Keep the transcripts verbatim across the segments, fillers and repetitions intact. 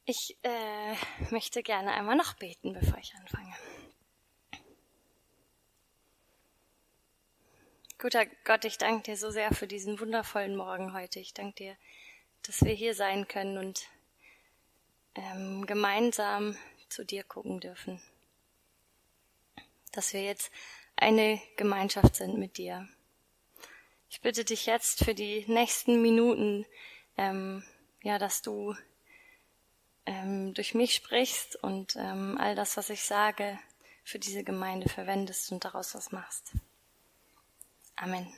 Ich äh, möchte gerne einmal noch beten, bevor ich anfange. Guter Gott, ich danke dir so sehr für diesen wundervollen Morgen heute. Ich danke dir, dass wir hier sein können und ähm, gemeinsam zu dir gucken dürfen. Dass wir jetzt eine Gemeinschaft sind mit dir. Ich bitte dich jetzt für die nächsten Minuten, ähm, ja, dass du ähm, durch mich sprichst und ähm, all das, was ich sage, für diese Gemeinde verwendest und daraus was machst. Amen.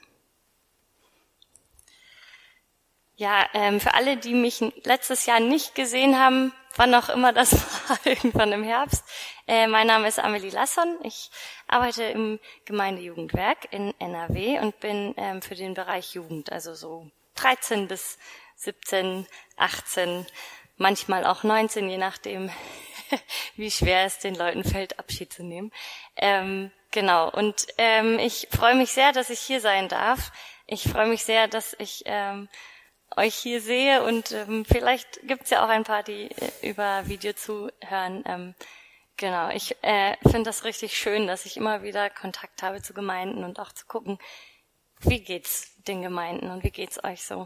Ja, ähm, für alle, die mich letztes Jahr nicht gesehen haben, wann auch immer das war, irgendwann im Herbst, äh, mein Name ist Amelie Lasson. Ich arbeite im Gemeindejugendwerk in N R W und bin ähm, für den Bereich Jugend, also so dreizehn bis siebzehn, achtzehn, manchmal auch neunzehn, je nachdem, wie schwer es den Leuten fällt, Abschied zu nehmen. Ähm, genau, und ähm, ich freue mich sehr, dass ich hier sein darf. Ich freue mich sehr, dass ich ähm, euch hier sehe und ähm, vielleicht gibt's ja auch ein paar, die äh, über Video zuhören. Ähm, genau, ich äh, finde das richtig schön, dass ich immer wieder Kontakt habe zu Gemeinden und auch zu gucken, wie geht's den Gemeinden und wie geht's euch so.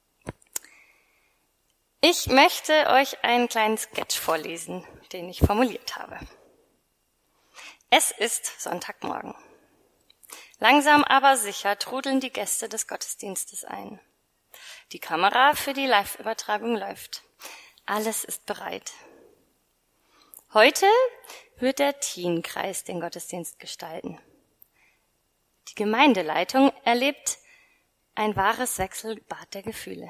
Ich möchte euch einen kleinen Sketch vorlesen, den ich formuliert habe. Es ist Sonntagmorgen. Langsam aber sicher trudeln die Gäste des Gottesdienstes ein. Die Kamera für die Live-Übertragung läuft. Alles ist bereit. Heute wird der Teenkreis den Gottesdienst gestalten. Die Gemeindeleitung erlebt ein wahres Wechselbad der Gefühle.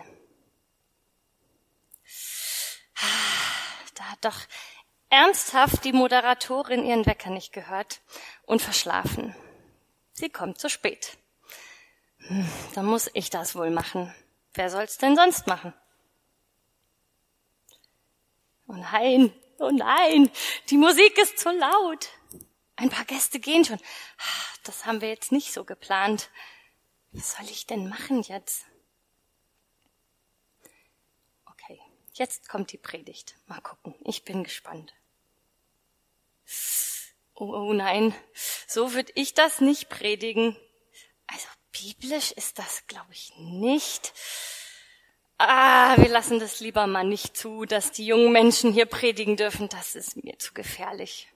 Da hat doch ernsthaft die Moderatorin ihren Wecker nicht gehört und verschlafen. Sie kommt zu spät. Hm, dann muss ich das wohl machen. Wer soll's denn sonst machen? Oh nein, oh nein, die Musik ist zu laut. Ein paar Gäste gehen schon. Das haben wir jetzt nicht so geplant. Was soll ich denn machen jetzt? Okay, jetzt kommt die Predigt. Mal gucken, ich bin gespannt. Oh, oh nein, so würde ich das nicht predigen. Also biblisch ist das, glaube ich, nicht. Ah, wir lassen das lieber mal nicht zu, dass die jungen Menschen hier predigen dürfen. Das ist mir zu gefährlich.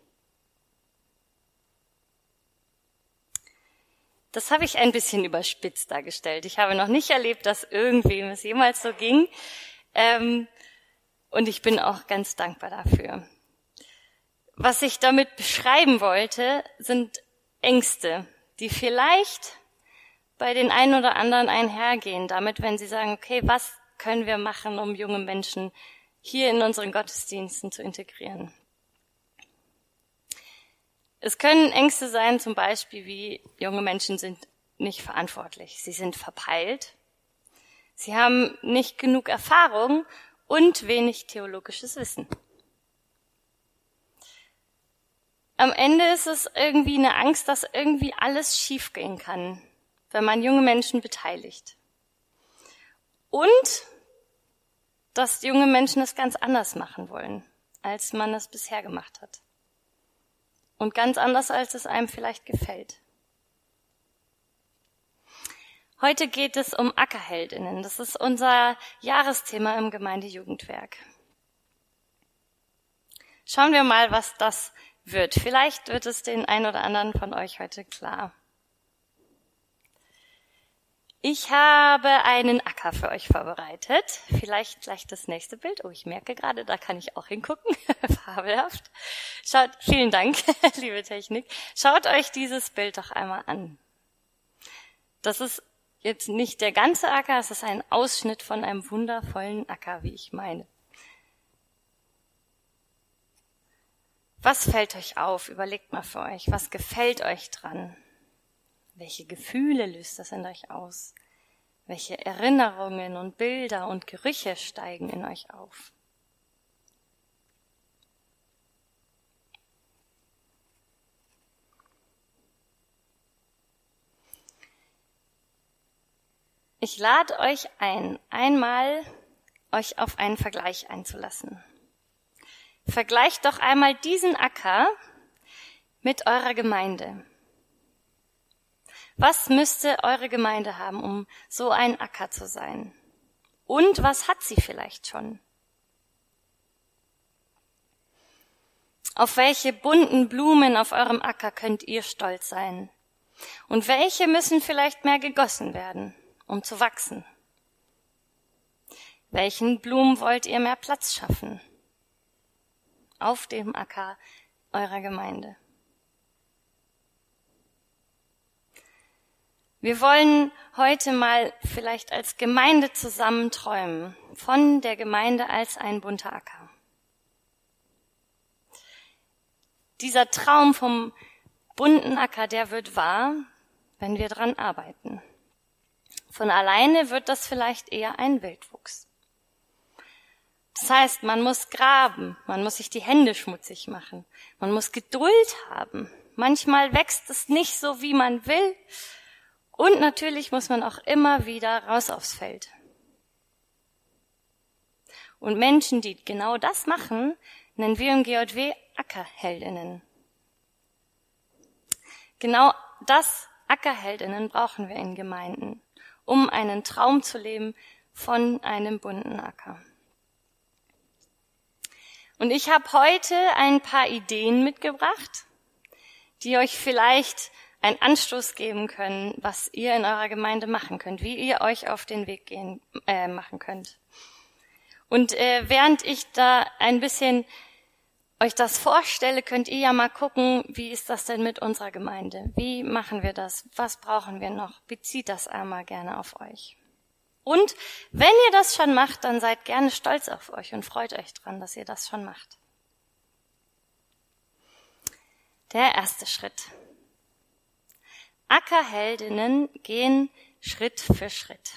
Das habe ich ein bisschen überspitzt dargestellt. Ich habe noch nicht erlebt, dass irgendwem es jemals so ging. Ähm, und ich bin auch ganz dankbar dafür. Was ich damit beschreiben wollte, sind Ängste, die vielleicht bei den einen oder anderen einhergehen, damit, wenn sie sagen, okay, was können wir machen, um junge Menschen hier in unseren Gottesdiensten zu integrieren? Es können Ängste sein, zum Beispiel wie junge Menschen sind nicht verantwortlich, sie sind verpeilt, sie haben nicht genug Erfahrung und wenig theologisches Wissen. Am Ende ist es irgendwie eine Angst, dass irgendwie alles schiefgehen kann, wenn man junge Menschen beteiligt. Und dass junge Menschen es ganz anders machen wollen, als man es bisher gemacht hat. Und ganz anders, als es einem vielleicht gefällt. Heute geht es um Ackerheldinnen. Das ist unser Jahresthema im Gemeindejugendwerk. Schauen wir mal, was das wird. Vielleicht wird es den einen oder anderen von euch heute klar. Ich habe einen Acker für euch vorbereitet. Vielleicht gleich das nächste Bild. Oh, ich merke gerade, da kann ich auch hingucken. Fabelhaft. Schaut, vielen Dank, liebe Technik. Schaut euch dieses Bild doch einmal an. Das ist jetzt nicht der ganze Acker, es ist ein Ausschnitt von einem wundervollen Acker, wie ich meine. Was fällt euch auf? Überlegt mal für euch. Was gefällt euch dran? Welche Gefühle löst das in euch aus? Welche Erinnerungen und Bilder und Gerüche steigen in euch auf? Ich lade euch ein, einmal euch auf einen Vergleich einzulassen. Vergleicht doch einmal diesen Acker mit eurer Gemeinde. Was müsste eure Gemeinde haben, um so ein Acker zu sein? Und was hat sie vielleicht schon? Auf welche bunten Blumen auf eurem Acker könnt ihr stolz sein? Und welche müssen vielleicht mehr gegossen werden, um zu wachsen? Welchen Blumen wollt ihr mehr Platz schaffen? Auf dem Acker eurer Gemeinde. Wir wollen heute mal vielleicht als Gemeinde zusammen träumen, von der Gemeinde als ein bunter Acker. Dieser Traum vom bunten Acker, der wird wahr, wenn wir dran arbeiten. Von alleine wird das vielleicht eher ein Wildwuchs. Das heißt, man muss graben, man muss sich die Hände schmutzig machen, man muss Geduld haben. Manchmal wächst es nicht so, wie man will. Und natürlich muss man auch immer wieder raus aufs Feld. Und Menschen, die genau das machen, nennen wir im G J W Ackerheldinnen. Genau das, Ackerheldinnen, brauchen wir in Gemeinden, um einen Traum zu leben von einem bunten Acker. Und ich habe heute ein paar Ideen mitgebracht, die euch vielleicht einen Anstoß geben können, was ihr in eurer Gemeinde machen könnt, wie ihr euch auf den Weg gehen äh, machen könnt. Und äh, während ich da ein bisschen euch das vorstelle, könnt ihr ja mal gucken, wie ist das denn mit unserer Gemeinde? Wie machen wir das? Was brauchen wir noch? Bezieht das einmal gerne auf euch. Und wenn ihr das schon macht, dann seid gerne stolz auf euch und freut euch dran, dass ihr das schon macht. Der erste Schritt. Ackerheldinnen gehen Schritt für Schritt.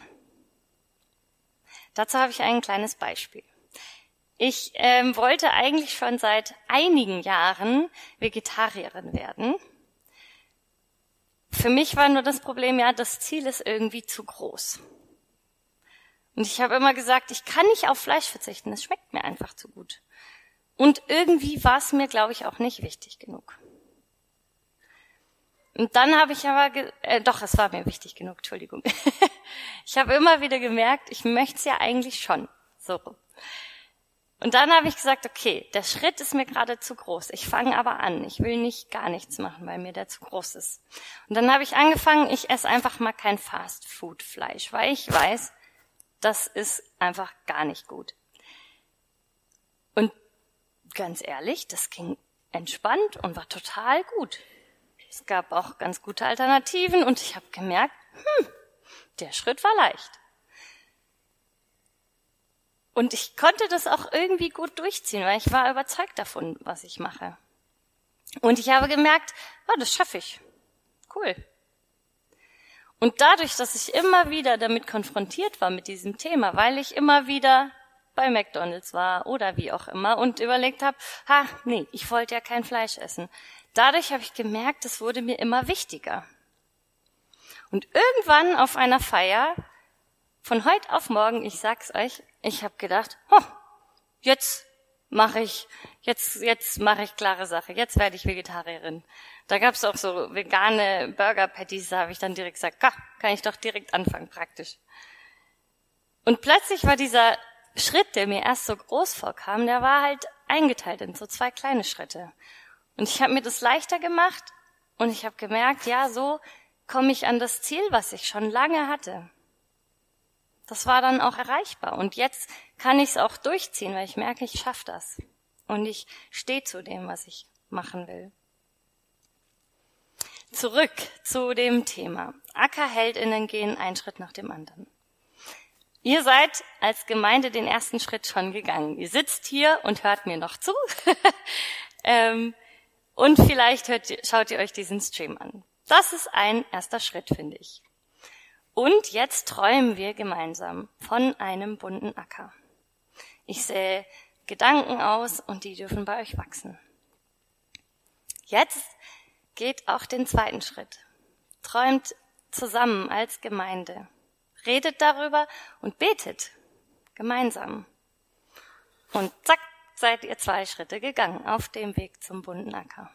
Dazu habe ich ein kleines Beispiel. Ich ähm, wollte eigentlich schon seit einigen Jahren Vegetarierin werden. Für mich war nur das Problem, ja, das Ziel ist irgendwie zu groß. Und ich habe immer gesagt, ich kann nicht auf Fleisch verzichten, es schmeckt mir einfach zu gut. Und irgendwie war es mir, glaube ich, auch nicht wichtig genug. Und dann habe ich aber, ge- äh, doch, es war mir wichtig genug, Entschuldigung. Ich habe immer wieder gemerkt, ich möchte es ja eigentlich schon. So. Und dann habe ich gesagt, okay, der Schritt ist mir gerade zu groß. Ich fange aber an. Ich will nicht gar nichts machen, weil mir der zu groß ist. Und dann habe ich angefangen, ich esse einfach mal kein Fast-Food-Fleisch, weil ich weiß, das ist einfach gar nicht gut. Und ganz ehrlich, das ging entspannt und war total gut. Es gab auch ganz gute Alternativen und ich habe gemerkt, hm, der Schritt war leicht. Und ich konnte das auch irgendwie gut durchziehen, weil ich war überzeugt davon, was ich mache. Und ich habe gemerkt, oh, das schaffe ich. Cool. Und dadurch, dass ich immer wieder damit konfrontiert war mit diesem Thema, weil ich immer wieder bei McDonald's war oder wie auch immer und überlegt habe, ha, nee, ich wollte ja kein Fleisch essen. Dadurch habe ich gemerkt, es wurde mir immer wichtiger. Und irgendwann auf einer Feier, von heute auf morgen, ich sag's euch, ich habe gedacht, oh, jetzt mache ich, jetzt jetzt mache ich klare Sache, jetzt werde ich Vegetarierin. Da gab's auch so vegane Burger Patties, da habe ich dann direkt gesagt, kann ich doch direkt anfangen, praktisch. Und plötzlich war dieser Schritt, der mir erst so groß vorkam, der war halt eingeteilt in so zwei kleine Schritte. Und ich habe mir das leichter gemacht und ich habe gemerkt, ja, so komme ich an das Ziel, was ich schon lange hatte. Das war dann auch erreichbar. Und jetzt kann ich es auch durchziehen, weil ich merke, ich schaffe das. Und ich stehe zu dem, was ich machen will. Zurück zu dem Thema. Ackerheldinnen gehen einen Schritt nach dem anderen. Ihr seid als Gemeinde den ersten Schritt schon gegangen. Ihr sitzt hier und hört mir noch zu. ähm, und vielleicht hört, schaut ihr euch diesen Stream an. Das ist ein erster Schritt, finde ich. Und jetzt träumen wir gemeinsam von einem bunten Acker. Ich sähe Gedanken aus und die dürfen bei euch wachsen. Jetzt geht auch den zweiten Schritt. Träumt zusammen als Gemeinde. Redet darüber und betet gemeinsam. Und zack, zack, seid ihr zwei Schritte gegangen auf dem Weg zum bunten Acker.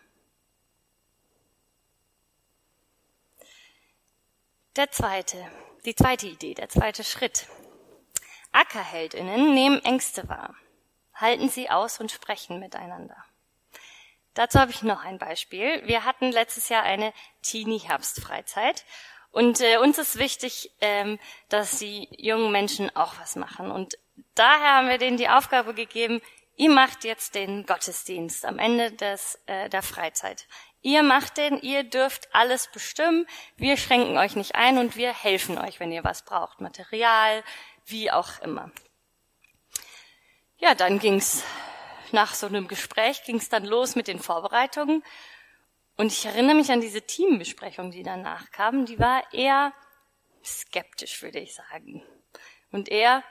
Der zweite, die zweite Idee, der zweite Schritt. Ackerheldinnen nehmen Ängste wahr, halten sie aus und sprechen miteinander. Dazu habe ich noch ein Beispiel. Wir hatten letztes Jahr eine Teenie-Herbstfreizeit und äh, uns ist wichtig, ähm, dass die jungen Menschen auch was machen. Und daher haben wir denen die Aufgabe gegeben, ihr macht jetzt den Gottesdienst am Ende des äh, der Freizeit. Ihr macht den, ihr dürft alles bestimmen, wir schränken euch nicht ein und wir helfen euch, wenn ihr was braucht, Material, wie auch immer. Ja, dann ging's nach so einem Gespräch, ging's dann los mit den Vorbereitungen und ich erinnere mich an diese Teambesprechung, die danach kam, die war eher skeptisch, würde ich sagen. Und eher,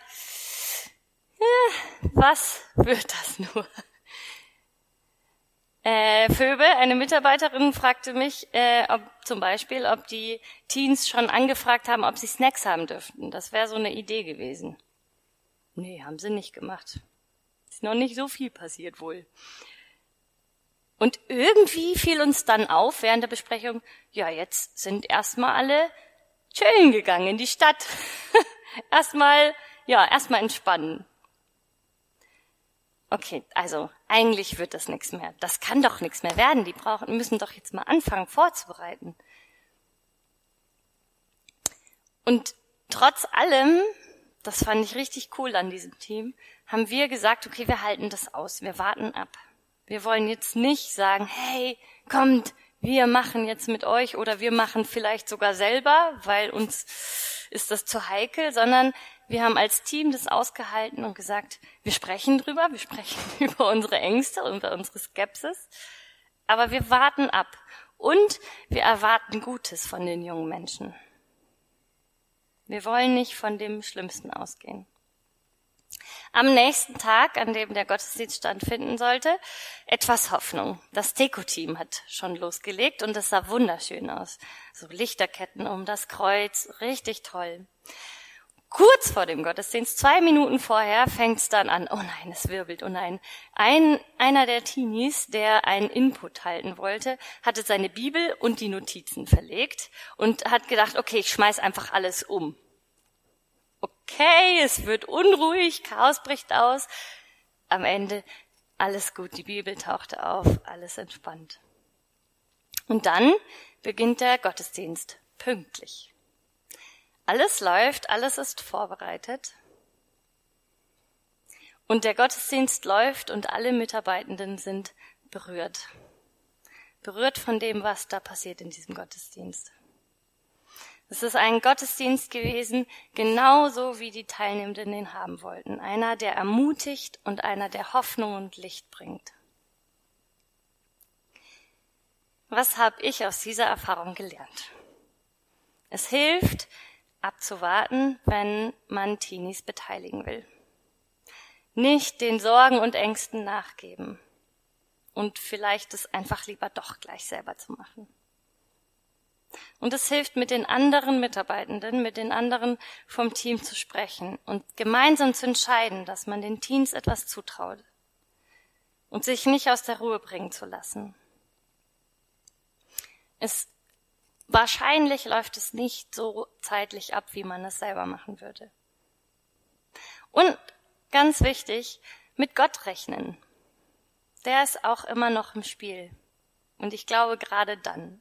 ja, was wird das nur? Äh, Phoebe, eine Mitarbeiterin, fragte mich, äh, ob zum Beispiel, ob die Teens schon angefragt haben, ob sie Snacks haben dürften. Das wäre so eine Idee gewesen. Nee, haben sie nicht gemacht. Ist noch nicht so viel passiert wohl. Und irgendwie fiel uns dann auf während der Besprechung, ja, jetzt sind erstmal alle chillen gegangen in die Stadt. erstmal, ja, erstmal entspannen. Okay, also eigentlich wird das nichts mehr. Das kann doch nichts mehr werden. Die brauchen, müssen doch jetzt mal anfangen vorzubereiten. Und trotz allem, das fand ich richtig cool an diesem Team, haben wir gesagt, okay, wir halten das aus, wir warten ab. Wir wollen jetzt nicht sagen, hey, kommt, wir machen jetzt mit euch oder wir machen vielleicht sogar selber, weil uns ist das zu heikel, sondern wir haben als Team das ausgehalten und gesagt, wir sprechen drüber, wir sprechen über unsere Ängste und über unsere Skepsis, aber wir warten ab und wir erwarten Gutes von den jungen Menschen. Wir wollen nicht von dem Schlimmsten ausgehen. Am nächsten Tag, an dem der Gottesdienst stattfinden sollte, etwas Hoffnung. Das Deko-Team hat schon losgelegt und es sah wunderschön aus. So Lichterketten um das Kreuz, richtig toll. Kurz vor dem Gottesdienst, zwei Minuten vorher, fängt es dann an. Oh nein, es wirbelt, oh nein. Ein, einer der Teenies, der einen Input halten wollte, hatte seine Bibel und die Notizen verlegt und hat gedacht, okay, ich schmeiß einfach alles um. Okay, es wird unruhig, Chaos bricht aus. Am Ende alles gut, die Bibel tauchte auf, alles entspannt. Und dann beginnt der Gottesdienst pünktlich. Alles läuft, alles ist vorbereitet. Und der Gottesdienst läuft und alle Mitarbeitenden sind berührt. Berührt von dem, was da passiert in diesem Gottesdienst. Es ist ein Gottesdienst gewesen, genauso wie die Teilnehmenden ihn haben wollten. Einer, der ermutigt und einer, der Hoffnung und Licht bringt. Was habe ich aus dieser Erfahrung gelernt? Es hilft, abzuwarten, wenn man Teenies beteiligen will. Nicht den Sorgen und Ängsten nachgeben und vielleicht es einfach lieber doch gleich selber zu machen. Und es hilft, mit den anderen Mitarbeitenden, mit den anderen vom Team zu sprechen und gemeinsam zu entscheiden, dass man den Teens etwas zutraut und sich nicht aus der Ruhe bringen zu lassen. Es, wahrscheinlich läuft es nicht so zeitlich ab, wie man es selber machen würde. Und ganz wichtig, mit Gott rechnen. Der ist auch immer noch im Spiel. Und ich glaube gerade dann.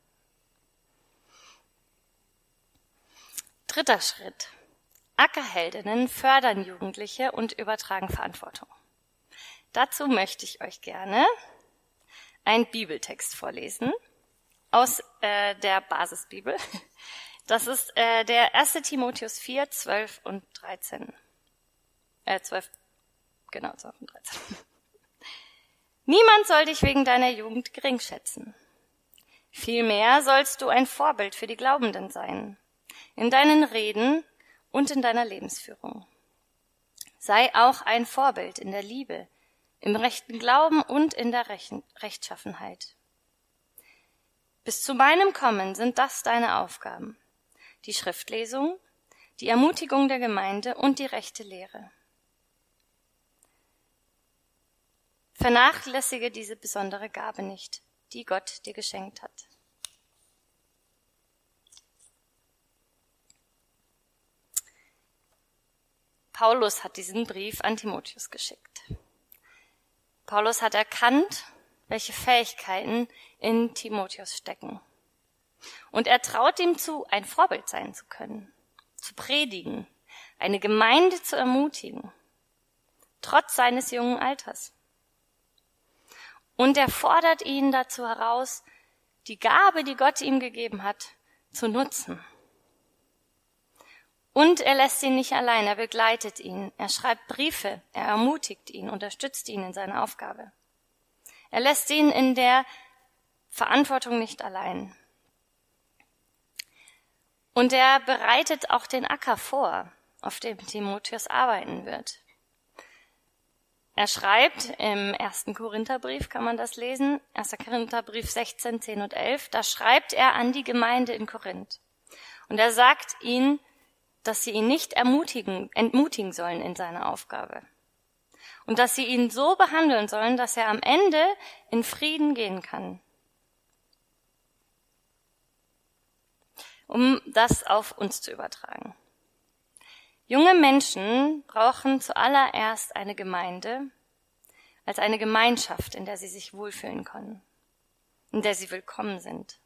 Dritter Schritt. Ackerheldinnen fördern Jugendliche und übertragen Verantwortung. Dazu möchte ich euch gerne einen Bibeltext vorlesen aus äh, der Basisbibel. Das ist äh, der erste Timotheus vier, zwölf und dreizehn. Äh, zwölf, genau, zwölf und dreizehn. Niemand soll dich wegen deiner Jugend gering schätzen. Vielmehr sollst du ein Vorbild für die Glaubenden sein. In deinen Reden und in deiner Lebensführung. Sei auch ein Vorbild in der Liebe, im rechten Glauben und in der Rechen- Rechtschaffenheit. Bis zu meinem Kommen sind das deine Aufgaben: die Schriftlesung, die Ermutigung der Gemeinde und die rechte Lehre. Vernachlässige diese besondere Gabe nicht, die Gott dir geschenkt hat. Paulus hat diesen Brief an Timotheus geschickt. Paulus hat erkannt, welche Fähigkeiten in Timotheus stecken. Und er traut ihm zu, ein Vorbild sein zu können, zu predigen, eine Gemeinde zu ermutigen, trotz seines jungen Alters. Und er fordert ihn dazu heraus, die Gabe, die Gott ihm gegeben hat, zu nutzen. Und er lässt ihn nicht allein, er begleitet ihn, er schreibt Briefe, er ermutigt ihn, unterstützt ihn in seiner Aufgabe. Er lässt ihn in der Verantwortung nicht allein. Und er bereitet auch den Acker vor, auf dem Timotheus arbeiten wird. Er schreibt im ersten Korintherbrief, kann man das lesen, erster Korintherbrief sechzehn, zehn und elf, da schreibt er an die Gemeinde in Korinth. Und er sagt ihnen, dass sie ihn nicht ermutigen, entmutigen sollen in seiner Aufgabe. Und dass sie ihn so behandeln sollen, dass er am Ende in Frieden gehen kann. Um das auf uns zu übertragen. Junge Menschen brauchen zuallererst eine Gemeinde, als eine Gemeinschaft, in der sie sich wohlfühlen können, in der sie willkommen sind.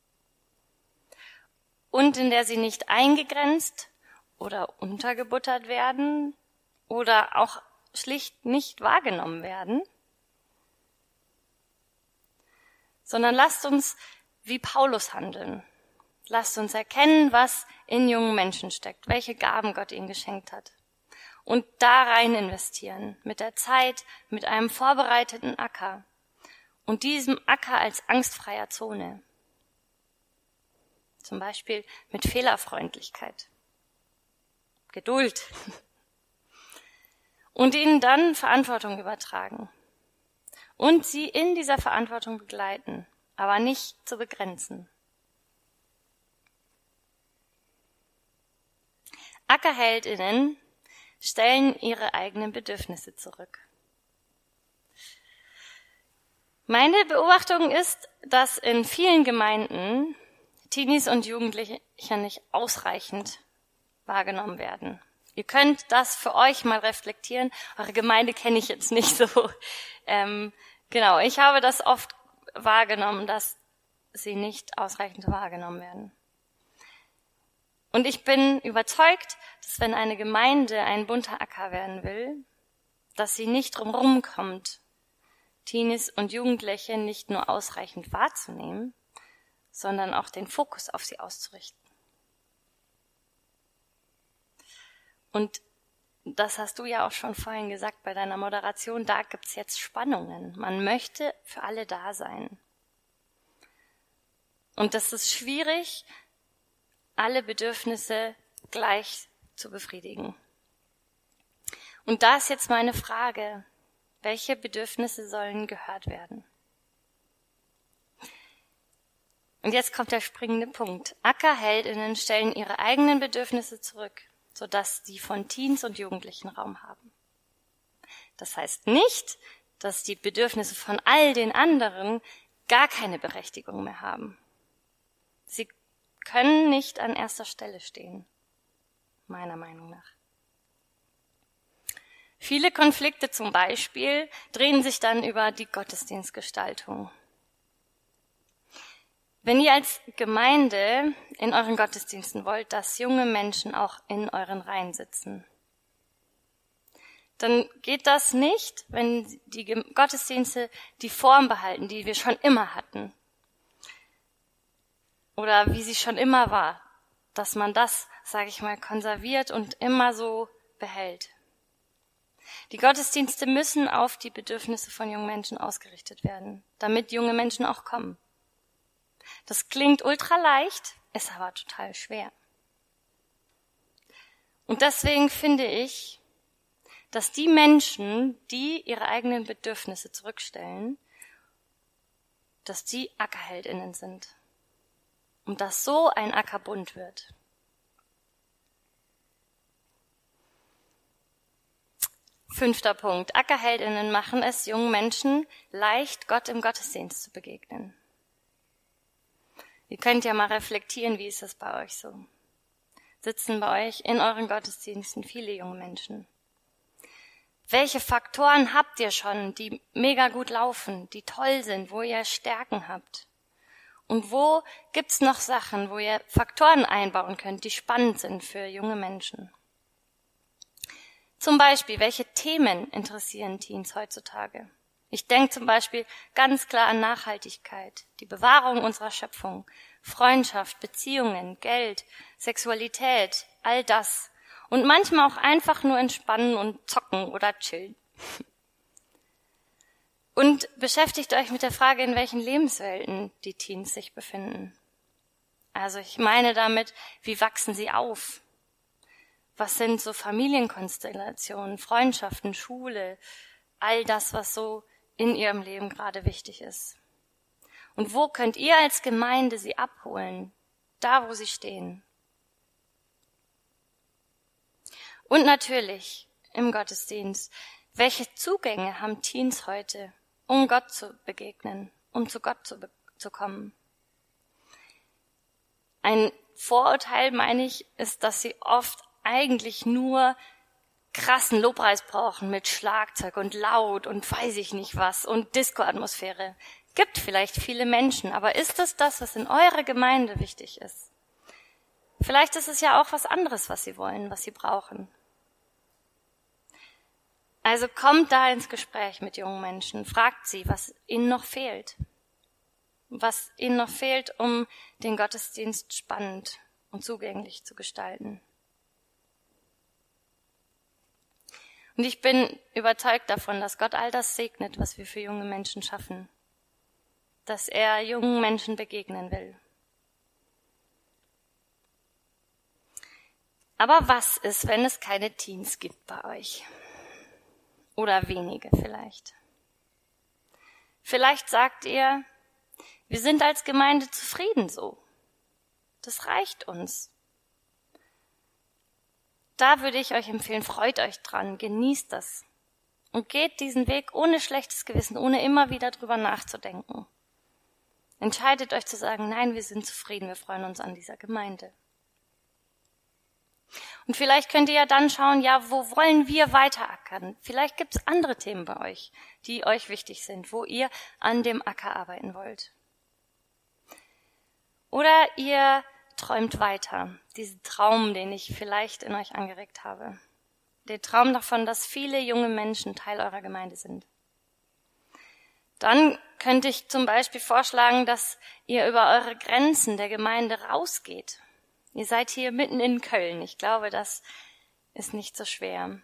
Und in der sie nicht eingegrenzt oder untergebuttert werden oder auch schlicht nicht wahrgenommen werden, sondern lasst uns wie Paulus handeln. Lasst uns erkennen, was in jungen Menschen steckt, welche Gaben Gott ihnen geschenkt hat. Und da rein investieren, mit der Zeit, mit einem vorbereiteten Acker und diesem Acker als angstfreier Zone. Zum Beispiel mit Fehlerfreundlichkeit. Geduld. Und ihnen dann Verantwortung übertragen. Und sie in dieser Verantwortung begleiten, aber nicht zu begrenzen. Ackerheldinnen stellen ihre eigenen Bedürfnisse zurück. Meine Beobachtung ist, dass in vielen Gemeinden Teenies und Jugendliche nicht ausreichend wahrgenommen werden. Ihr könnt das für euch mal reflektieren. Eure Gemeinde kenne ich jetzt nicht so. Ähm, genau, ich habe das oft wahrgenommen, dass sie nicht ausreichend wahrgenommen werden. Und ich bin überzeugt, dass wenn eine Gemeinde ein bunter Acker werden will, dass sie nicht drumherum kommt, Teenies und Jugendliche nicht nur ausreichend wahrzunehmen, sondern auch den Fokus auf sie auszurichten. Und das hast du ja auch schon vorhin gesagt bei deiner Moderation, da gibt's jetzt Spannungen. Man möchte für alle da sein. Und das ist schwierig, alle Bedürfnisse gleich zu befriedigen. Und da ist jetzt meine Frage, welche Bedürfnisse sollen gehört werden? Und jetzt kommt der springende Punkt. Ackerheldinnen stellen ihre eigenen Bedürfnisse zurück, sodass die von Teens und Jugendlichen Raum haben. Das heißt nicht, dass die Bedürfnisse von all den anderen gar keine Berechtigung mehr haben. Sie können nicht an erster Stelle stehen, meiner Meinung nach. Viele Konflikte zum Beispiel drehen sich dann über die Gottesdienstgestaltung. Wenn ihr als Gemeinde in euren Gottesdiensten wollt, dass junge Menschen auch in euren Reihen sitzen, dann geht das nicht, wenn die Gottesdienste die Form behalten, die wir schon immer hatten. Oder wie sie schon immer war, dass man das, sage ich mal, konserviert und immer so behält. Die Gottesdienste müssen auf die Bedürfnisse von jungen Menschen ausgerichtet werden, damit junge Menschen auch kommen. Das klingt ultra leicht, ist aber total schwer. Und deswegen finde ich, dass die Menschen, die ihre eigenen Bedürfnisse zurückstellen, dass die Ackerheldinnen sind. Und dass so ein Acker bunt wird. Fünfter Punkt. Ackerheldinnen machen es jungen Menschen leicht, Gott im Gottesdienst zu begegnen. Ihr könnt ja mal reflektieren, wie ist das bei euch so? Sitzen bei euch in euren Gottesdiensten viele junge Menschen? Welche Faktoren habt ihr schon, die mega gut laufen, die toll sind, wo ihr Stärken habt? Und wo gibt's noch Sachen, wo ihr Faktoren einbauen könnt, die spannend sind für junge Menschen? Zum Beispiel, welche Themen interessieren Teens heutzutage? Ich denke zum Beispiel ganz klar an Nachhaltigkeit, die Bewahrung unserer Schöpfung, Freundschaft, Beziehungen, Geld, Sexualität, all das. Und manchmal auch einfach nur entspannen und zocken oder chillen. Und beschäftigt euch mit der Frage, in welchen Lebenswelten die Teens sich befinden. Also ich meine damit, wie wachsen sie auf? Was sind so Familienkonstellationen, Freundschaften, Schule, all das, was so in ihrem Leben gerade wichtig ist? Und wo könnt ihr als Gemeinde sie abholen, da wo sie stehen? Und natürlich im Gottesdienst, welche Zugänge haben Teens heute, um Gott zu begegnen, um zu Gott zu, be- zu kommen? Ein Vorurteil, meine ich, ist, dass sie oft eigentlich nur krassen Lobpreis brauchen mit Schlagzeug und laut und weiß ich nicht was und Disco-Atmosphäre. Gibt vielleicht viele Menschen, aber ist es das, was in eurer Gemeinde wichtig ist? Vielleicht ist es ja auch was anderes, was sie wollen, was sie brauchen. Also kommt da ins Gespräch mit jungen Menschen, fragt sie, was ihnen noch fehlt. Was ihnen noch fehlt, um den Gottesdienst spannend und zugänglich zu gestalten. Und ich bin überzeugt davon, dass Gott all das segnet, was wir für junge Menschen schaffen. Dass er jungen Menschen begegnen will. Aber was ist, wenn es keine Teens gibt bei euch? Oder wenige vielleicht. Vielleicht sagt ihr, wir sind als Gemeinde zufrieden so. Das reicht uns. Da würde ich euch empfehlen, freut euch dran, genießt das. Und geht diesen Weg ohne schlechtes Gewissen, ohne immer wieder drüber nachzudenken. Entscheidet euch zu sagen, nein, wir sind zufrieden, wir freuen uns an dieser Gemeinde. Und vielleicht könnt ihr ja dann schauen, ja, wo wollen wir weiterackern? Vielleicht gibt es andere Themen bei euch, die euch wichtig sind, wo ihr an dem Acker arbeiten wollt. Oder ihr träumt weiter, diesen Traum, den ich vielleicht in euch angeregt habe. Den Traum davon, dass viele junge Menschen Teil eurer Gemeinde sind. Dann könnte ich zum Beispiel vorschlagen, dass ihr über eure Grenzen der Gemeinde rausgeht. Ihr seid hier mitten in Köln. Ich glaube, das ist nicht so schwer.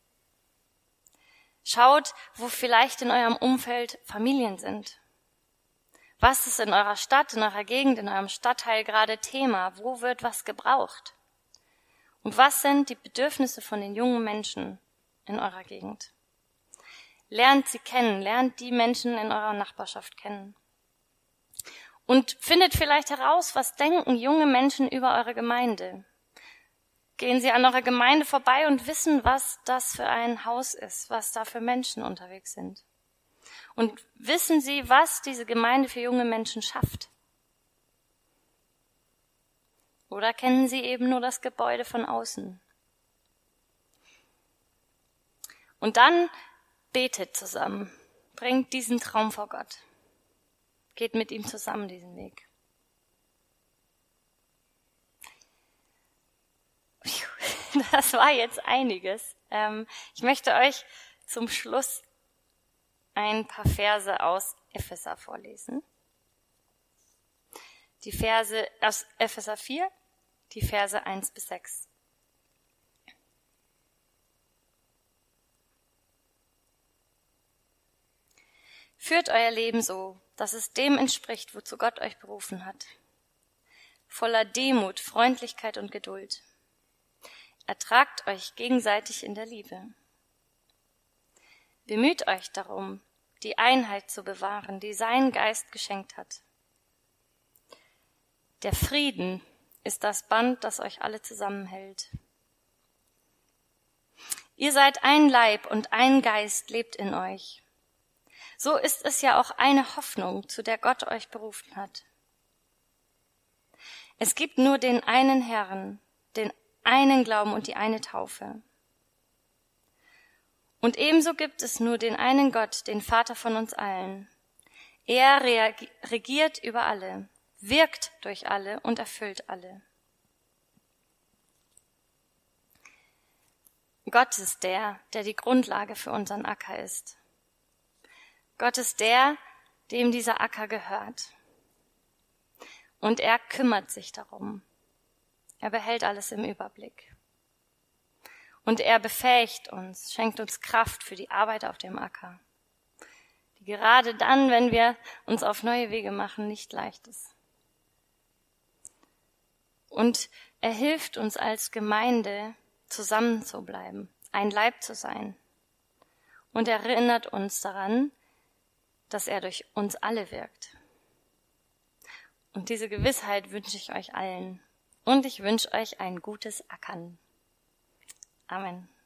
Schaut, wo vielleicht in eurem Umfeld Familien sind. Was ist in eurer Stadt, in eurer Gegend, in eurem Stadtteil gerade Thema? Wo wird was gebraucht? Und was sind die Bedürfnisse von den jungen Menschen in eurer Gegend? Lernt sie kennen, lernt die Menschen in eurer Nachbarschaft kennen. Und findet vielleicht heraus, was denken junge Menschen über eure Gemeinde. Gehen sie an eurer Gemeinde vorbei und wissen, was das für ein Haus ist, was da für Menschen unterwegs sind. Und wissen sie, was diese Gemeinde für junge Menschen schafft? Oder kennen sie eben nur das Gebäude von außen? Und dann betet zusammen, bringt diesen Traum vor Gott. Geht mit ihm zusammen diesen Weg. Das war jetzt einiges. Ich möchte euch zum Schluss ein paar Verse aus Epheser vorlesen. Die Verse aus Epheser vier, die Verse eins bis sechs. Führt euer Leben so, dass es dem entspricht, wozu Gott euch berufen hat. Voller Demut, Freundlichkeit und Geduld. Ertragt euch gegenseitig in der Liebe. Bemüht euch darum, die Einheit zu bewahren, die sein Geist geschenkt hat. Der Frieden ist das Band, das euch alle zusammenhält. Ihr seid ein Leib und ein Geist lebt in euch. So ist es ja auch eine Hoffnung, zu der Gott euch berufen hat. Es gibt nur den einen Herrn, den einen Glauben und die eine Taufe. Und ebenso gibt es nur den einen Gott, den Vater von uns allen. Er regiert über alle, wirkt durch alle und erfüllt alle. Gott ist der, der die Grundlage für unseren Acker ist. Gott ist der, dem dieser Acker gehört. Und er kümmert sich darum. Er behält alles im Überblick. Und er befähigt uns, schenkt uns Kraft für die Arbeit auf dem Acker, die gerade dann, wenn wir uns auf neue Wege machen, nicht leicht ist. Und er hilft uns als Gemeinde, zusammen zu bleiben, ein Leib zu sein. Und erinnert uns daran, dass er durch uns alle wirkt. Und diese Gewissheit wünsche ich euch allen. Und ich wünsche euch ein gutes Ackern. Amen.